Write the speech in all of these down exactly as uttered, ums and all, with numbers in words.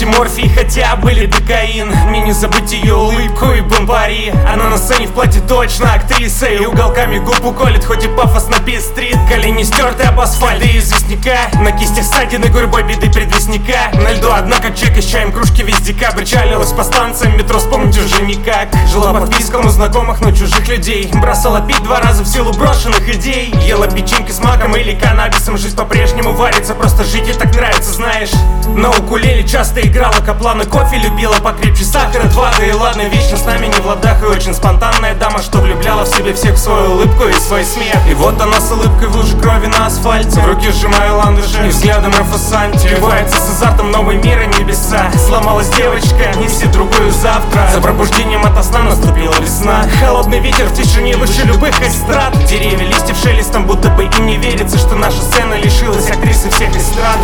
вроде морфий, хотя были докаин. Мне не забыть ее улыбку и бомбари. Она на сцене в платье точно актриса, и уголками губ уколет, хоть и пафосно пестрит. Колени стерты об асфальт и известняка, на кистях ссадины гурьбой беды предвестника. На льду одна, как чека с чаем, кружки весь декабрь. Чалилась по станциям метро, вспомнить уже никак. Жила под писком у знакомых, но чужих людей. Бросала пить два раза в силу брошенных идей. Ела печеньки с маком или каннабисом. Жизнь по-прежнему варится, просто жить ей так нравится, знаешь. На укулеле часто играла Каплана, кофе любила покрепче сахара, два, да и ладно, вечно с нами не в ладах. И очень спонтанная дама, что влюбляла в себе всех в свою улыбку и свой смех. И вот она с улыбкой в луже крови на асфальте, в руки сжимая ландыши и взглядом Рафасанти. Вливается с азартом новый мир и небеса. Сломалась девочка, неси другую завтра. За пробуждением ото сна наступила весна. Холодный ветер в тишине выше любых эстрад. Деревья листьев шелестом, будто бы им не верится, что наша сцена лишилась актрисы всех эстрад.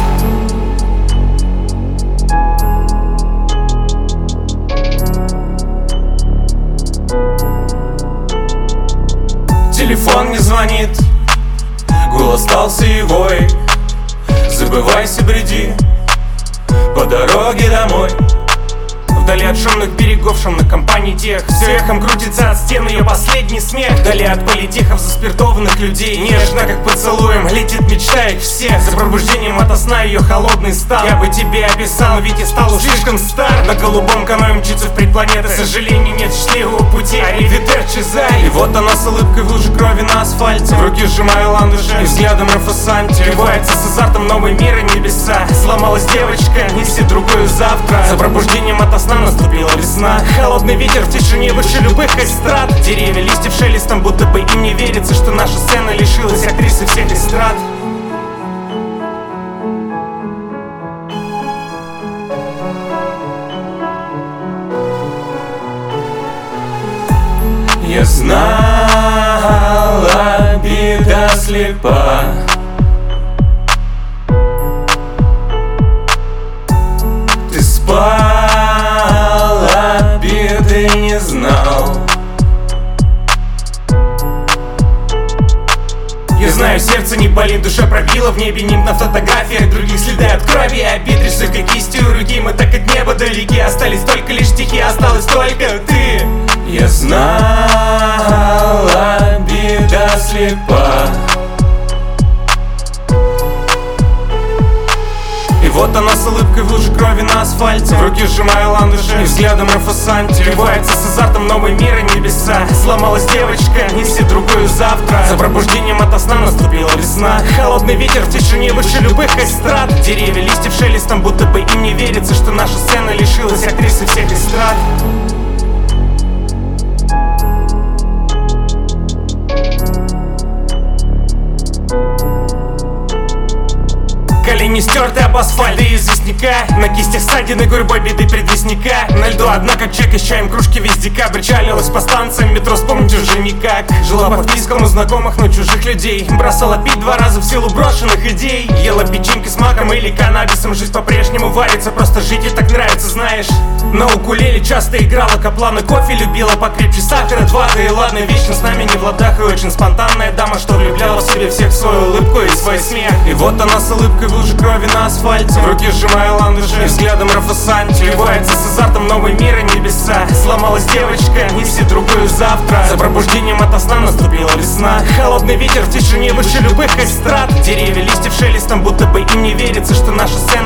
Телефон не звонит, голос стал сивой. Забывайся, бреди по дороге домой. Вдали от шумных берегов, шумных компаний тех. Все эхом крутится от стен ее последний смех. Вдали от политехов заспиртованных людей. Нежно, как поцелуем, летит мечта их всех. За пробуждением ото сна ее холодный стан. Я бы тебе описал, ведь я стал уж слишком стар. На голубом каное мчится в предпланеты. Сожалений нет счастливого пути, аривидерчи, зай. И вот она с улыбкой в луже крови на асфальте, в руки сжимая ландыши и взглядом Рафасанти. Вливается с азартом новый мир и небеса. Сломалась девочка, неси другую завтра. За пробуждением ото сна наступила весна. Холодный ветер в тишине выше любых эстрад. Деревья листьев шелестом, будто бы им не верится, что наша сцена лишилась актрисы всех эстрад. Я знала, беда слепа. Ты спала, беды не знал. Я знаю, сердце не болит, душа пробила. В небе нимб на фотографиях, других следы от крови и обид. Рисуй кистью руки, мы так от неба далеки. Остались только лишь стихи, осталась только ты. Я знала, беда слепа. И вот она с улыбкой в луже крови на асфальте, в руки сжимая ландыши и взглядом Рафасанти. Вливается с азартом новый мир и небеса. Сломалась девочка, неси другую завтра. За пробуждением ото сна наступила весна. Холодный ветер в тишине выше любых эстрад. Деревья листьев шелестом, будто бы им не верится, что наша сцена лишилась актрисы всех эстрад. Колени стерты об асфальт и известняка, на кистях ссадины гурьбой беды предвестника. На льду одна, как чека с чаем, кружки весь декабрь. Чалилась по станциям метро, вспомнить уже никак. Жила под писком у знакомых, но чужих людей. Бросала пить два раза в силу брошенных идей. Ела печеньки с маком или каннабисом. Жизнь по-прежнему варится, просто жить ей так нравится, знаешь. На укулеле часто играла Каплана, кофе любила покрепче сахара, два, да и ладно, вечно с нами не в ладах. И очень спонтанная дама, что влюбляла в себе всех в свою улыбку и свой смех. И вот она с улыбкой в луже крови на асфальте, в руки сжимая ландыши и взглядом Рафасанти. Вливается с азартом новый мир и небеса. Сломалась девочка, неси другую завтра. За пробуждением ото сна наступила весна. Холодный ветер в тишине выше любых эстрад. Деревья листьев шелестом, будто бы им не верится, что наша сцена